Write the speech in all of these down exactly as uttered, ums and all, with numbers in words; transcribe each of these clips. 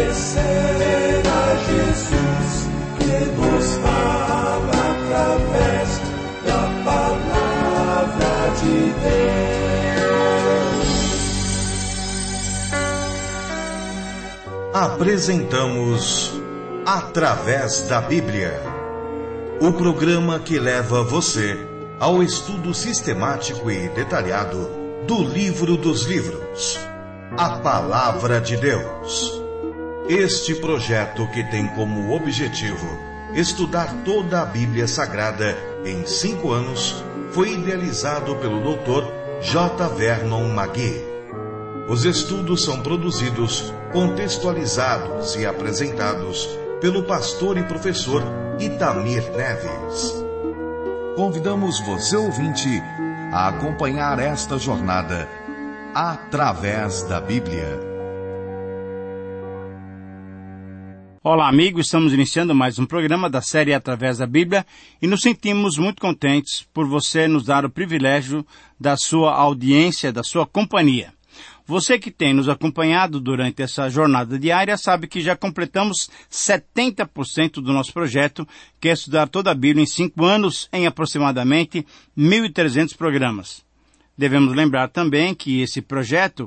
será Jesus que nos fala através da palavra de Deus. Apresentamos Através da Bíblia, o programa que leva você ao estudo sistemático e detalhado do livro dos livros, a Palavra de Deus. Este projeto, que tem como objetivo estudar toda a Bíblia Sagrada em cinco anos, foi idealizado pelo doutor J. Vernon McGee. Os estudos são produzidos, contextualizados e apresentados pelo pastor e professor Itamir Neves. Convidamos você, ouvinte, a acompanhar esta jornada através da Bíblia. Olá, amigos, estamos iniciando mais um programa da série Através da Bíblia e nos sentimos muito contentes por você nos dar o privilégio da sua audiência, da sua companhia. Você que tem nos acompanhado durante essa jornada diária sabe que já completamos setenta por cento do nosso projeto, que é estudar toda a Bíblia em cinco anos, em aproximadamente mil e trezentos programas. Devemos lembrar também que esse projeto,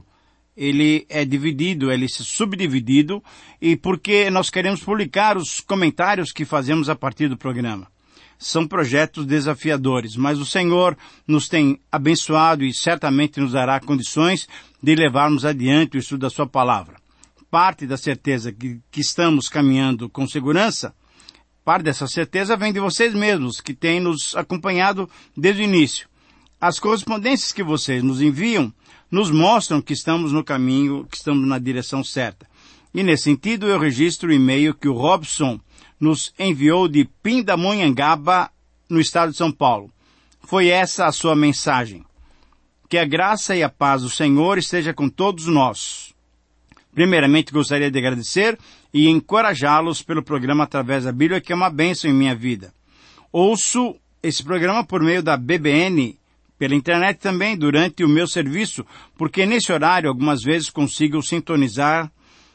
ele é dividido, ele é subdividido, e porque nós queremos publicar os comentários que fazemos a partir do programa. São projetos desafiadores, mas o Senhor nos tem abençoado e certamente nos dará condições de levarmos adiante o estudo da sua palavra. Parte da certeza que, que estamos caminhando com segurança, parte dessa certeza vem de vocês mesmos, que têm nos acompanhado desde o início. As correspondências que vocês nos enviam nos mostram que estamos no caminho, que estamos na direção certa. E nesse sentido eu registro o e-mail que o Robson nos enviou de Pindamonhangaba, no estado de São Paulo. Foi essa a sua mensagem. Que a graça e a paz do Senhor esteja com todos nós. Primeiramente, gostaria de agradecer e encorajá-los pelo programa Através da Bíblia, que é uma bênção em minha vida. Ouço esse programa por meio da B B N, pela internet também, durante o meu serviço, porque nesse horário, algumas vezes, consigo sintonizar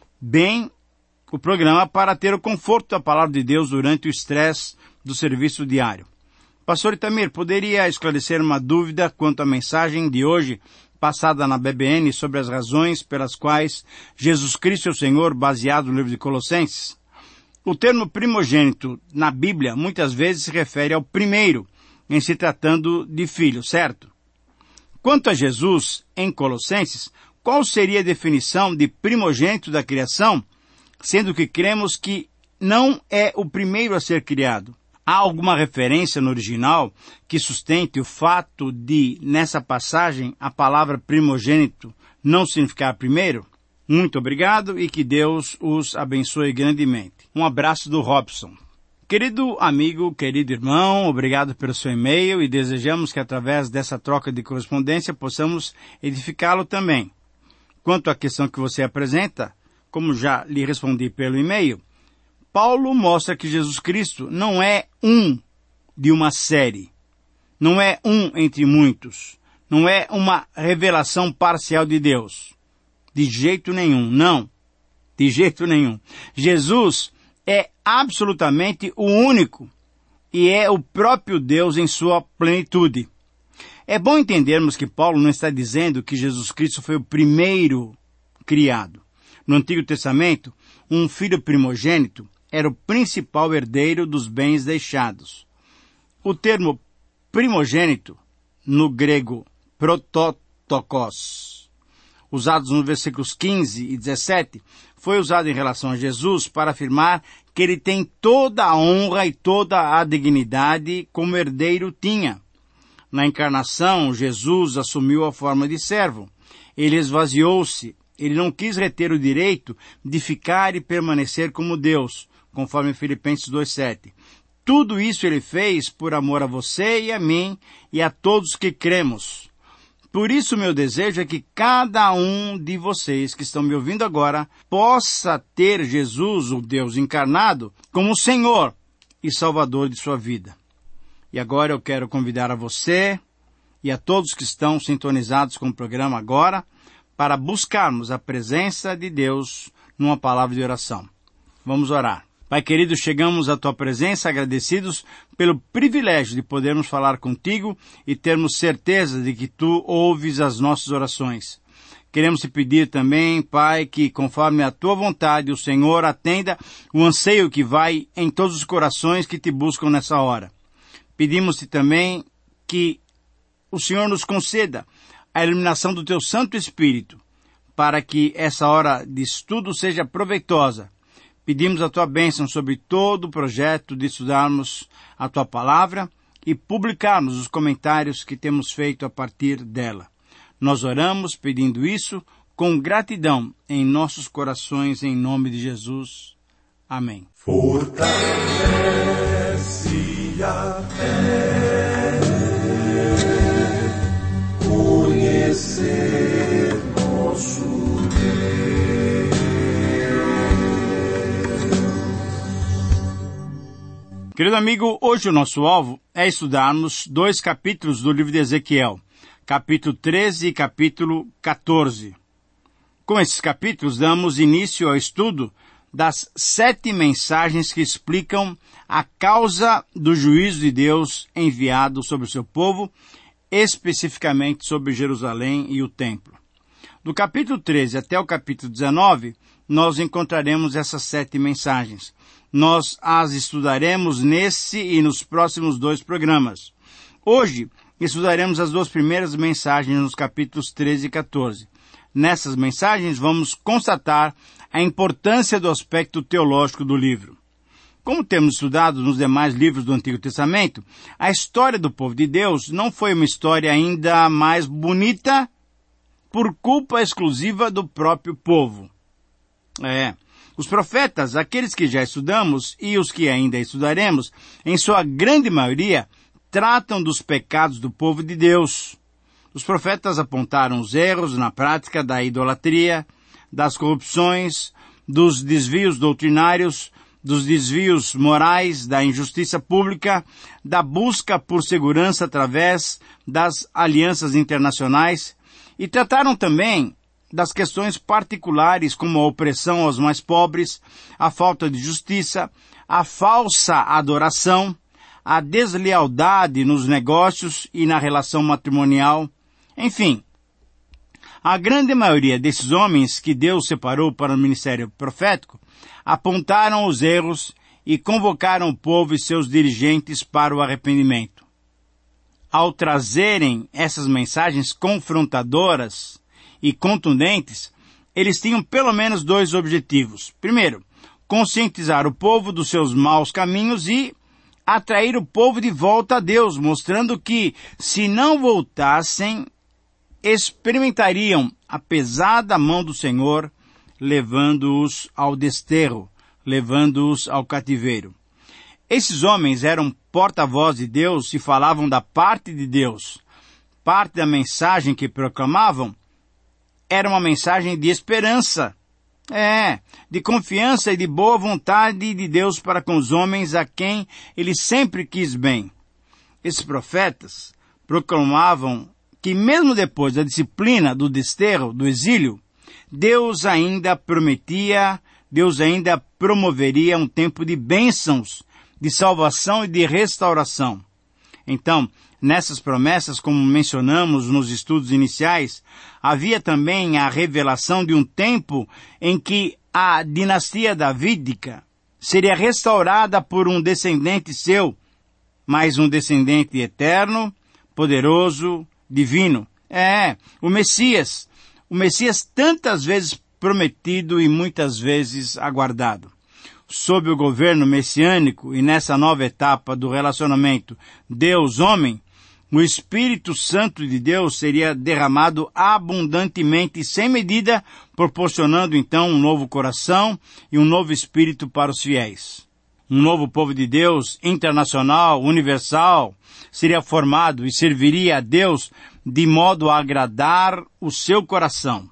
bem o programa para ter o conforto da palavra de Deus durante o estresse do serviço diário. Pastor Itamir, poderia esclarecer uma dúvida quanto à mensagem de hoje, passada na B B N, sobre as razões pelas quais Jesus Cristo é o Senhor, baseado no livro de Colossenses? O termo primogênito na Bíblia muitas vezes se refere ao primeiro, em se tratando de filho, certo? Quanto a Jesus, em Colossenses, qual seria a definição de primogênito da criação, sendo que cremos que não é o primeiro a ser criado? Há alguma referência no original que sustente o fato de, nessa passagem, a palavra primogênito não significar primeiro? Muito obrigado e que Deus os abençoe grandemente. Um abraço do Robson. Querido amigo, querido irmão, obrigado pelo seu e-mail e desejamos que através dessa troca de correspondência possamos edificá-lo também. Quanto à questão que você apresenta, como já lhe respondi pelo e-mail, Paulo mostra que Jesus Cristo não é um de uma série, não é um entre muitos, não é uma revelação parcial de Deus. De jeito nenhum, não. De jeito nenhum. Jesus é absolutamente o único e é o próprio Deus em sua plenitude. É bom entendermos que Paulo não está dizendo que Jesus Cristo foi o primeiro criado. No Antigo Testamento, um filho primogênito era o principal herdeiro dos bens deixados. O termo primogênito, no grego prototokos, usados nos versículos quinze e dezessete, foi usado em relação a Jesus para afirmar que ele tem toda a honra e toda a dignidade como herdeiro tinha. Na encarnação, Jesus assumiu a forma de servo. Ele esvaziou-se. Ele não quis reter o direito de ficar e permanecer como Deus, conforme Filipenses dois, sete. Tudo isso ele fez por amor a você e a mim e a todos que cremos. Por isso, meu desejo é que cada um de vocês que estão me ouvindo agora possa ter Jesus, o Deus encarnado, como Senhor e Salvador de sua vida. E agora eu quero convidar a você e a todos que estão sintonizados com o programa agora para buscarmos a presença de Deus numa palavra de oração. Vamos orar. Pai querido, chegamos à Tua presença agradecidos pelo privilégio de podermos falar contigo e termos certeza de que Tu ouves as nossas orações. Queremos te pedir também, Pai, que conforme a Tua vontade, o Senhor atenda o anseio que vai em todos os corações que te buscam nessa hora. Pedimos-te também que o Senhor nos conceda a iluminação do Teu Santo Espírito, para que essa hora de estudo seja proveitosa. Pedimos a Tua bênção sobre todo o projeto de estudarmos a Tua Palavra e publicarmos os comentários que temos feito a partir dela. Nós oramos pedindo isso com gratidão em nossos corações, em nome de Jesus. Amém. Fortalece a fé, conhecer nosso Deus. Querido amigo, hoje o nosso alvo é estudarmos dois capítulos do livro de Ezequiel, capítulo treze e capítulo quatorze. Com esses capítulos, damos início ao estudo das sete mensagens que explicam a causa do juízo de Deus enviado sobre o seu povo, especificamente sobre Jerusalém e o templo. Do capítulo treze até o capítulo dezenove, nós encontraremos essas sete mensagens. Nós as estudaremos nesse e nos próximos dois programas. Hoje, estudaremos as duas primeiras mensagens nos capítulos treze e quatorze. Nessas mensagens, vamos constatar a importância do aspecto teológico do livro. Como temos estudado nos demais livros do Antigo Testamento, a história do povo de Deus não foi uma história ainda mais bonita por culpa exclusiva do próprio povo. É, os profetas, aqueles que já estudamos e os que ainda estudaremos, em sua grande maioria, tratam dos pecados do povo de Deus. Os profetas apontaram os erros na prática da idolatria, das corrupções, dos desvios doutrinários, dos desvios morais, da injustiça pública, da busca por segurança através das alianças internacionais, e trataram também das questões particulares como a opressão aos mais pobres, a falta de justiça, a falsa adoração, a deslealdade nos negócios e na relação matrimonial. Enfim, a grande maioria desses homens que Deus separou para o ministério profético apontaram os erros e convocaram o povo e seus dirigentes para o arrependimento. Ao trazerem essas mensagens confrontadoras e contundentes, eles tinham pelo menos dois objetivos. Primeiro, conscientizar o povo dos seus maus caminhos e atrair o povo de volta a Deus, mostrando que, se não voltassem, experimentariam a pesada mão do Senhor, levando-os ao desterro, levando-os ao cativeiro. Esses homens eram porta-voz de Deus e falavam da parte de Deus. Parte da mensagem que proclamavam era uma mensagem de esperança, é, de confiança e de boa vontade de Deus para com os homens a quem Ele sempre quis bem. Esses profetas proclamavam que mesmo depois da disciplina, do desterro, do exílio, Deus ainda prometia, Deus ainda promoveria um tempo de bênçãos, de salvação e de restauração. Então, nessas promessas, como mencionamos nos estudos iniciais, havia também a revelação de um tempo em que a dinastia davídica seria restaurada por um descendente seu, mas um descendente eterno, poderoso, divino. É, o Messias, o Messias tantas vezes prometido e muitas vezes aguardado. Sob o governo messiânico e nessa nova etapa do relacionamento Deus-homem, o Espírito Santo de Deus seria derramado abundantemente e sem medida, proporcionando então um novo coração e um novo espírito para os fiéis. Um novo povo de Deus, internacional, universal, seria formado e serviria a Deus de modo a agradar o seu coração.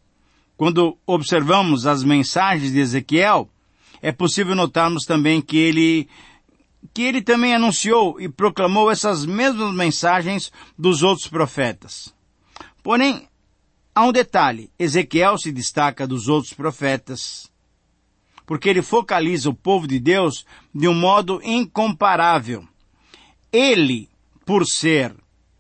Quando observamos as mensagens de Ezequiel, é possível notarmos também que ele, que ele também anunciou e proclamou essas mesmas mensagens dos outros profetas. Porém, há um detalhe. Ezequiel se destaca dos outros profetas, porque ele focaliza o povo de Deus de um modo incomparável. Ele, por ser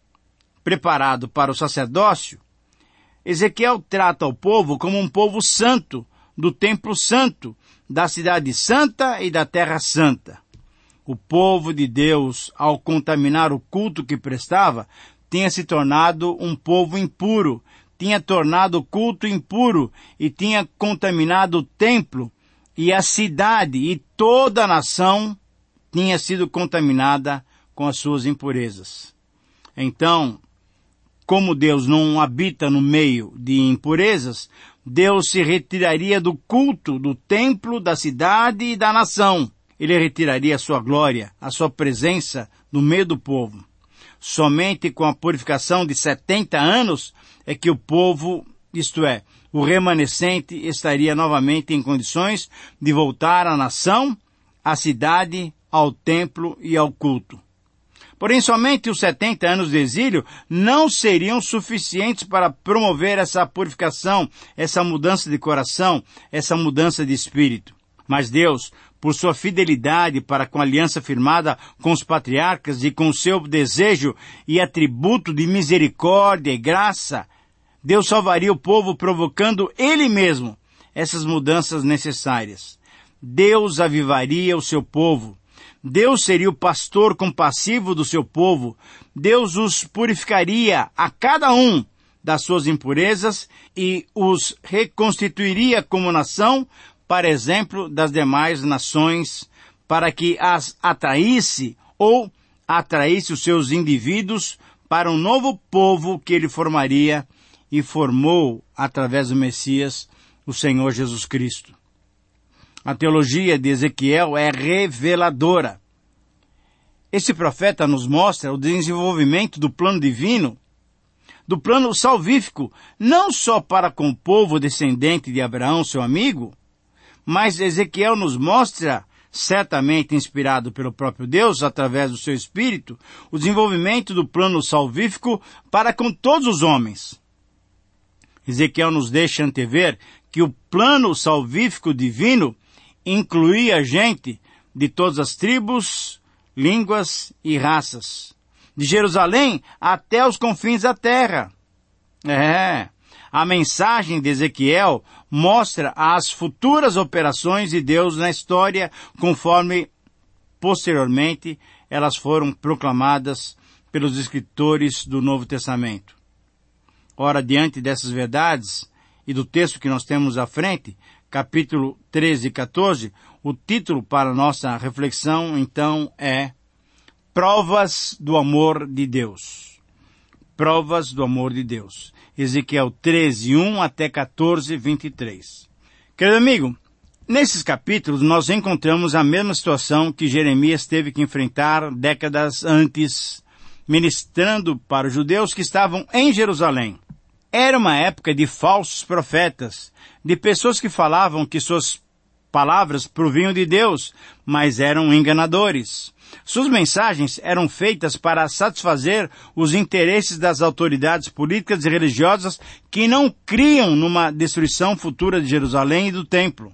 preparado para o sacerdócio, Ezequiel trata o povo como um povo santo, do templo santo, da cidade santa e da terra santa. O povo de Deus, ao contaminar o culto que prestava, tinha se tornado um povo impuro, tinha tornado o culto impuro e tinha contaminado o templo, e a cidade e toda a nação tinha sido contaminada com as suas impurezas. Então, como Deus não habita no meio de impurezas, Deus se retiraria do culto, do templo, da cidade e da nação. Ele retiraria a sua glória, a sua presença no meio do povo. Somente com a purificação de setenta anos é que o povo, isto é, o remanescente, estaria novamente em condições de voltar à nação, à cidade, ao templo e ao culto. Porém, somente os setenta anos de exílio não seriam suficientes para promover essa purificação, essa mudança de coração, essa mudança de espírito. Mas Deus, por sua fidelidade para com a aliança firmada com os patriarcas e com seu desejo e atributo de misericórdia e graça, Deus salvaria o povo provocando Ele mesmo essas mudanças necessárias. Deus avivaria o seu povo. Deus seria o pastor compassivo do seu povo. Deus os purificaria a cada um das suas impurezas e os reconstituiria como nação, para exemplo das demais nações, para que as atraísse ou atraísse os seus indivíduos para um novo povo que ele formaria e formou através do Messias, o Senhor Jesus Cristo. A teologia de Ezequiel é reveladora. Esse profeta nos mostra o desenvolvimento do plano divino, do plano salvífico, não só para com o povo descendente de Abraão, seu amigo, mas Ezequiel nos mostra, certamente inspirado pelo próprio Deus, através do seu Espírito, o desenvolvimento do plano salvífico para com todos os homens. Ezequiel nos deixa antever que o plano salvífico divino incluía gente de todas as tribos, línguas e raças, de Jerusalém até os confins da terra. É, a mensagem de Ezequiel mostra as futuras operações de Deus na história, conforme posteriormente elas foram proclamadas pelos escritores do Novo Testamento. Ora, diante dessas verdades e do texto que nós temos à frente, capítulo treze e quatorze, o título para a nossa reflexão, então, é Provas do Amor de Deus. Provas do Amor de Deus. Ezequiel treze, um até quatorze, vinte e três. Querido amigo, nesses capítulos nós encontramos a mesma situação que Jeremias teve que enfrentar décadas antes, ministrando para os judeus que estavam em Jerusalém. Era uma época de falsos profetas, de pessoas que falavam que suas palavras provinham de Deus, mas eram enganadores. Suas mensagens eram feitas para satisfazer os interesses das autoridades políticas e religiosas que não criam numa destruição futura de Jerusalém e do templo.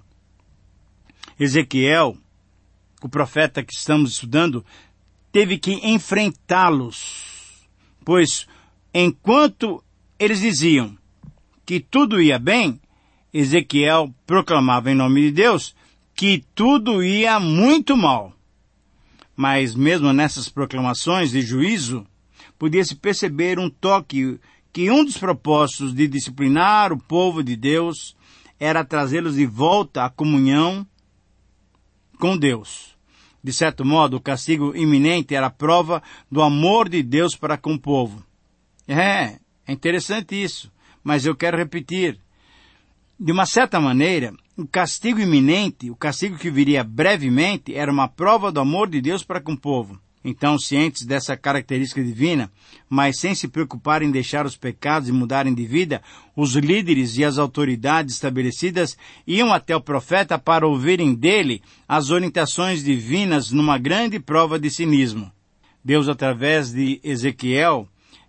Ezequiel, o profeta que estamos estudando, teve que enfrentá-los, pois enquanto eles diziam que tudo ia bem, Ezequiel proclamava em nome de Deus que tudo ia muito mal. Mas mesmo nessas proclamações de juízo, podia-se perceber um toque que um dos propósitos de disciplinar o povo de Deus era trazê-los de volta à comunhão com Deus. De certo modo, o castigo iminente era a prova do amor de Deus para com o povo. É, é interessante isso, mas eu quero repetir. De uma certa maneira, o castigo iminente, o castigo que viria brevemente, era uma prova do amor de Deus para com o povo. Então, cientes dessa característica divina, mas sem se preocupar em deixar os pecados e mudarem de vida, os líderes e as autoridades estabelecidas iam até o profeta para ouvirem dele as orientações divinas numa grande prova de cinismo. Deus, através de Ezequiel,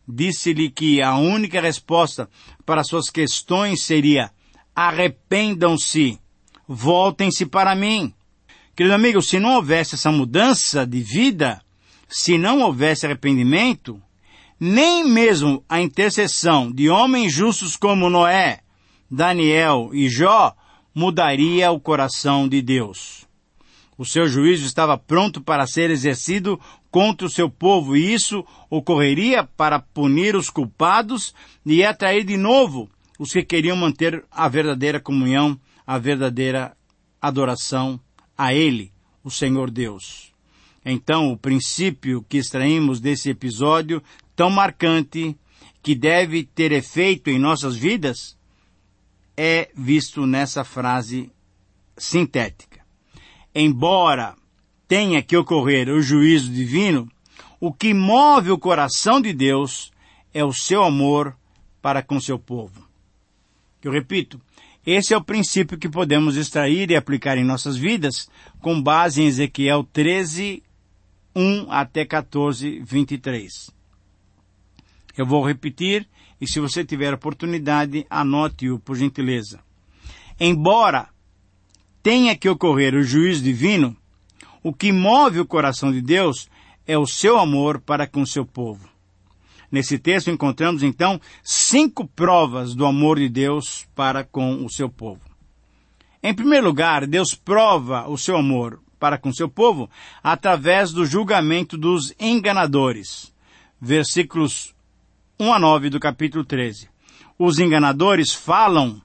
disse-lhe que a única resposta para suas questões seria: arrependam-se, voltem-se para mim. Querido amigo, se não houvesse essa mudança de vida, se não houvesse arrependimento, nem mesmo a intercessão de homens justos como Noé, Daniel e Jó mudaria o coração de Deus. O seu juízo estava pronto para ser exercido contra o seu povo, e isso ocorreria para punir os culpados e atrair de novo os que queriam manter a verdadeira comunhão, a verdadeira adoração a Ele, o Senhor Deus. Então, o princípio que extraímos desse episódio tão marcante, que deve ter efeito em nossas vidas, é visto nessa frase sintética. Embora tenha que ocorrer o juízo divino, o que move o coração de Deus é o seu amor para com seu povo. Eu repito, esse é o princípio que podemos extrair e aplicar em nossas vidas com base em Ezequiel treze, um até quatorze, vinte e três. Eu vou repetir, e se você tiver oportunidade, anote-o por gentileza. Embora tenha que ocorrer o juízo divino, o que move o coração de Deus é o seu amor para com seu povo. Nesse texto encontramos, então, cinco provas do amor de Deus para com o seu povo. Em primeiro lugar, Deus prova o seu amor para com seu povo através do julgamento dos enganadores. Versículos um a nove do capítulo treze. Os enganadores falam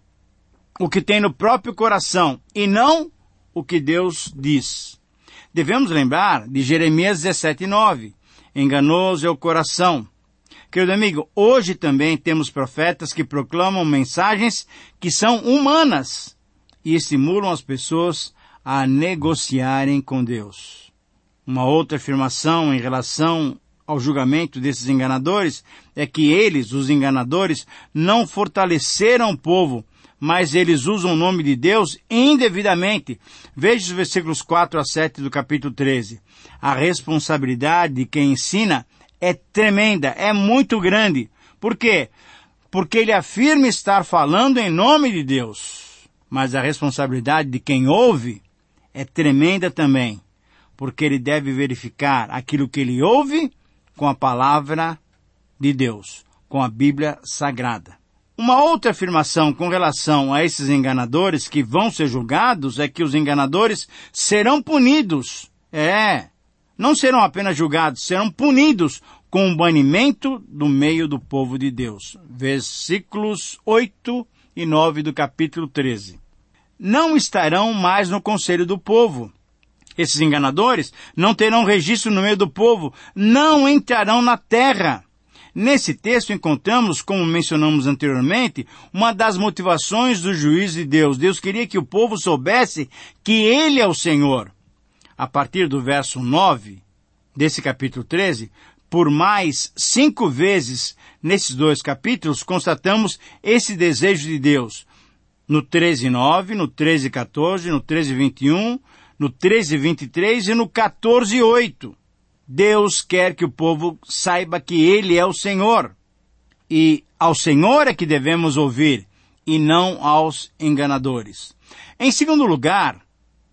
o que tem no próprio coração e não o que Deus diz. Devemos lembrar de Jeremias dezessete, nove. Enganoso é o coração. Querido amigo, hoje também temos profetas que proclamam mensagens que são humanas e estimulam as pessoas a negociarem com Deus. Uma outra afirmação em relação ao julgamento desses enganadores é que eles, os enganadores, não fortaleceram o povo, mas eles usam o nome de Deus indevidamente. Veja os versículos quatro a sete do capítulo treze. A responsabilidade de quem ensina é tremenda, é muito grande. Por quê? Porque ele afirma estar falando em nome de Deus. Mas a responsabilidade de quem ouve é tremenda também, porque ele deve verificar aquilo que ele ouve com a palavra de Deus, com a Bíblia Sagrada. Uma outra afirmação com relação a esses enganadores que vão ser julgados é que os enganadores serão punidos. É, não serão apenas julgados, serão punidos com um banimento do meio do povo de Deus. Versículos oito e nove do capítulo treze. Não estarão mais no conselho do povo. Esses enganadores não terão registro no meio do povo, não entrarão na terra. Nesse texto encontramos, como mencionamos anteriormente, uma das motivações do juízo de Deus. Deus queria que o povo soubesse que Ele é o Senhor. A partir do verso nove desse capítulo treze, por mais cinco vezes nesses dois capítulos, constatamos esse desejo de Deus. No treze, nove, no treze, quatorze, no treze, vinte e um, no treze, vinte e três e no quatorze, oito. Deus quer que o povo saiba que Ele é o Senhor. E ao Senhor é que devemos ouvir, e não aos enganadores. Em segundo lugar,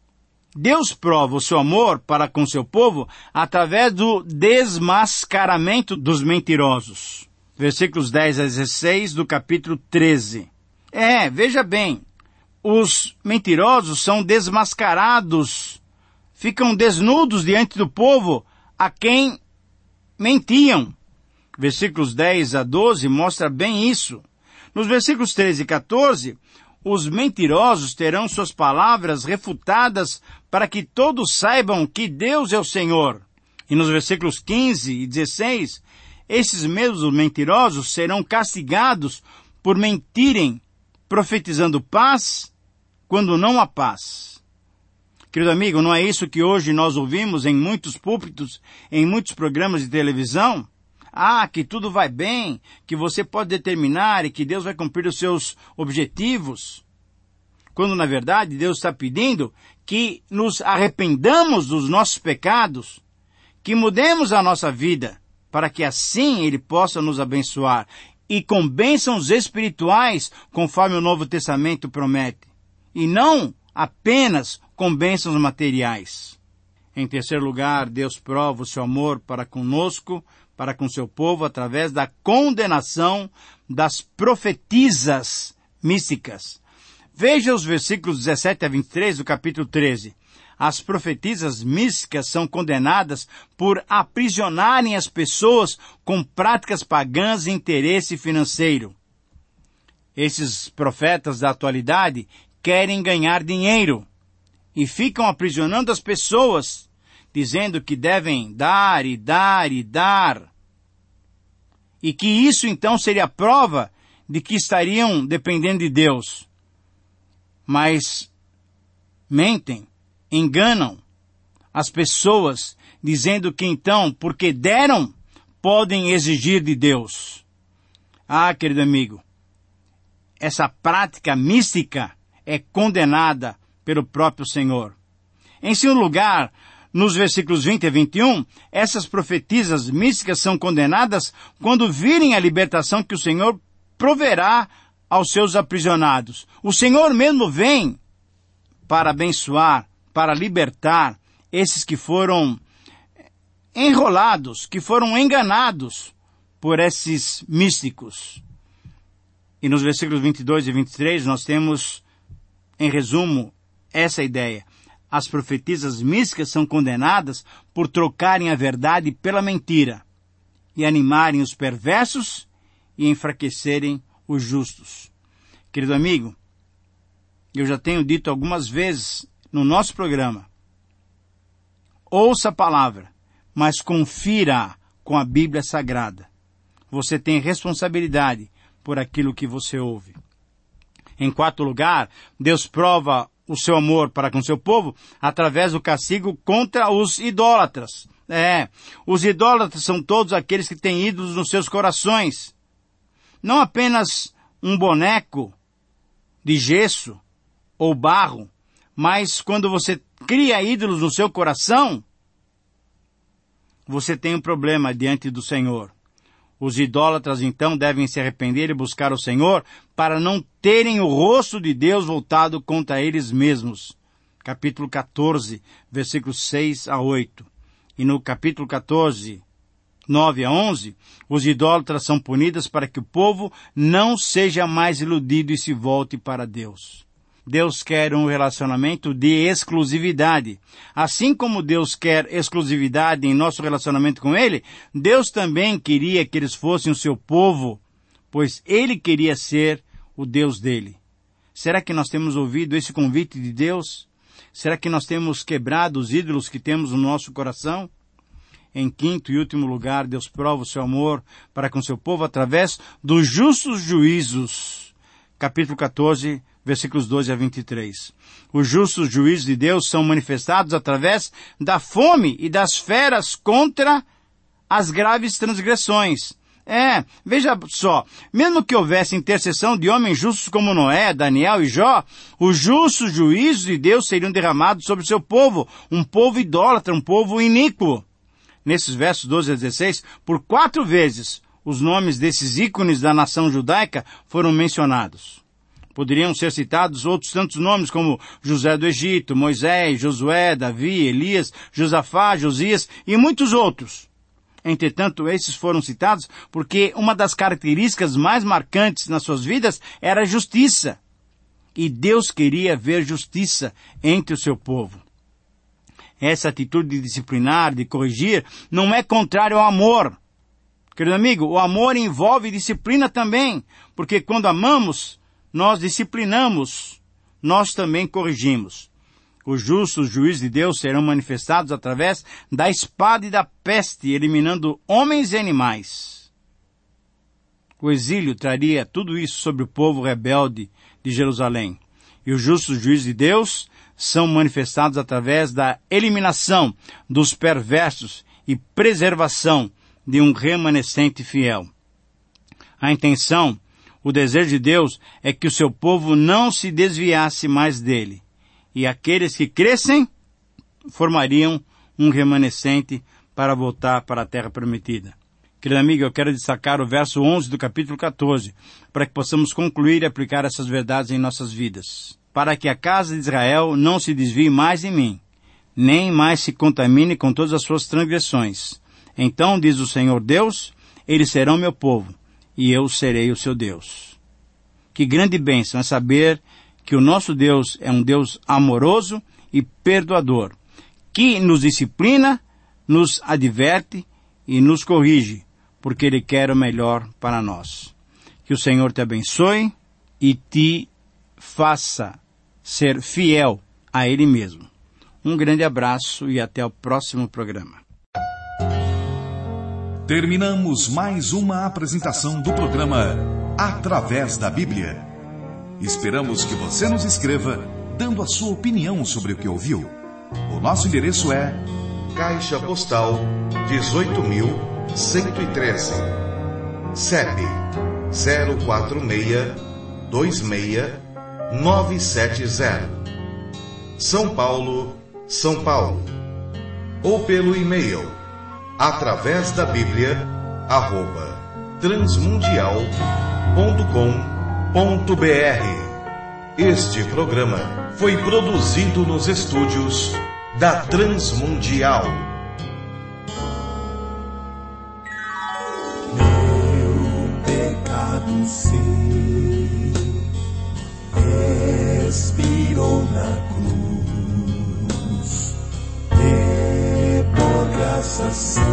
Deus prova o seu amor para com seu povo através do desmascaramento dos mentirosos. Versículos dez a dezesseis do capítulo treze. É, veja bem, os mentirosos são desmascarados, ficam desnudos diante do povo a quem mentiam. Versículos dez a doze mostra bem isso. Nos versículos treze e quatorze, os mentirosos terão suas palavras refutadas para que todos saibam que Deus é o Senhor. E nos versículos quinze e dezesseis, esses mesmos mentirosos serão castigados por mentirem, profetizando paz quando não há paz. Querido amigo, não é isso que hoje nós ouvimos em muitos púlpitos, em muitos programas de televisão? Ah, que tudo vai bem, que você pode determinar e que Deus vai cumprir os seus objetivos. Quando, na verdade, Deus está pedindo que nos arrependamos dos nossos pecados, que mudemos a nossa vida para que assim Ele possa nos abençoar, e com bênçãos espirituais, conforme o Novo Testamento promete, e não apenas com bênçãos materiais. Em terceiro lugar, Deus prova o seu amor para conosco, para com seu povo, através da condenação das profetisas místicas. Veja os versículos dezessete a vinte e três do capítulo treze. As profetisas místicas são condenadas por aprisionarem as pessoas com práticas pagãs e interesse financeiro. Esses profetas da atualidade querem ganhar dinheiro e ficam aprisionando as pessoas, dizendo que devem dar e dar e dar. E que isso então seria prova de que estariam dependendo de Deus. Mas mentem, enganam as pessoas, dizendo que então, porque deram, podem exigir de Deus. Ah, querido amigo, essa prática mística é condenada pelo próprio Senhor. Em segundo lugar, nos versículos vinte a vinte e um, essas profetisas místicas são condenadas quando virem a libertação que o Senhor proverá aos seus aprisionados. O Senhor mesmo vem para abençoar, para libertar esses que foram enrolados, que foram enganados por esses místicos. E nos versículos vinte e dois e vinte e três nós temos, em resumo, essa ideia. As profetisas místicas são condenadas por trocarem a verdade pela mentira e animarem os perversos e enfraquecerem os justos. Querido amigo, eu já tenho dito algumas vezes no nosso programa, ouça a palavra, mas confira com a Bíblia Sagrada. Você tem responsabilidade por aquilo que você ouve. Em quarto lugar, Deus prova o seu amor para com seu povo através do castigo contra os idólatras. É, os idólatras são todos aqueles que têm ídolos nos seus corações. Não apenas um boneco de gesso ou barro, mas quando você cria ídolos no seu coração, você tem um problema diante do Senhor. Os idólatras então devem se arrepender e buscar o Senhor para não terem o rosto de Deus voltado contra eles mesmos. Capítulo quatorze, versículos seis a oito. E no capítulo quatorze, nove a onze, os idólatras são punidos para que o povo não seja mais iludido e se volte para Deus. Deus quer um relacionamento de exclusividade. Assim como Deus quer exclusividade em nosso relacionamento com Ele, Deus também queria que eles fossem o seu povo, pois Ele queria ser o Deus dele. Será que nós temos ouvido esse convite de Deus? Será que nós temos quebrado os ídolos que temos no nosso coração? Em quinto e último lugar, Deus prova o seu amor para com seu povo através dos justos juízos. Capítulo quatorze, versículos doze a vinte e três. Os justos juízos de Deus são manifestados através da fome e das feras contra as graves transgressões. É, veja só, mesmo que houvesse intercessão de homens justos como Noé, Daniel e Jó, os justos juízos de Deus seriam derramados sobre o seu povo, um povo idólatra, um povo iníquo. Nesses versos doze a dezesseis, por quatro vezes, os nomes desses ícones da nação judaica foram mencionados. Poderiam ser citados outros tantos nomes como José do Egito, Moisés, Josué, Davi, Elias, Josafá, Josias e muitos outros. Entretanto, esses foram citados porque uma das características mais marcantes nas suas vidas era a justiça. E Deus queria ver justiça entre o seu povo. Essa atitude de disciplinar, de corrigir, não é contrário ao amor. Querido amigo, o amor envolve disciplina também, porque quando amamos, nós disciplinamos, nós também corrigimos. Os justos juízes de Deus serão manifestados através da espada e da peste, eliminando homens e animais. O exílio traria tudo isso sobre o povo rebelde de Jerusalém. E os justos juízes de Deus são manifestados através da eliminação dos perversos e preservação de um remanescente fiel. A intenção, o desejo de Deus é que o seu povo não se desviasse mais dele. E aqueles que crescem formariam um remanescente para voltar para a terra prometida. Querido amigo, eu quero destacar o verso onze do capítulo quatorze, para que possamos concluir e aplicar essas verdades em nossas vidas. Para que a casa de Israel não se desvie mais de mim, nem mais se contamine com todas as suas transgressões. Então, diz o Senhor Deus, eles serão meu povo, e eu serei o seu Deus. Que grande bênção é saber que o nosso Deus é um Deus amoroso e perdoador, que nos disciplina, nos adverte e nos corrige, porque Ele quer o melhor para nós. Que o Senhor te abençoe e te faça ser fiel a Ele mesmo. Um grande abraço e até o próximo programa. Terminamos mais uma apresentação do programa Através da Bíblia. Esperamos que você nos escreva dando a sua opinião sobre o que ouviu. O nosso endereço é Caixa Postal dezoito mil cento e treze, C E P zero quatro seis dois seis nove sete zero, São Paulo, São Paulo. Ou pelo e-mail através da Bíblia arroba transmundial ponto com ponto br. Este programa foi produzido nos estúdios da Transmundial. Meu pecado sei, expirou na cruz, e por graça sei.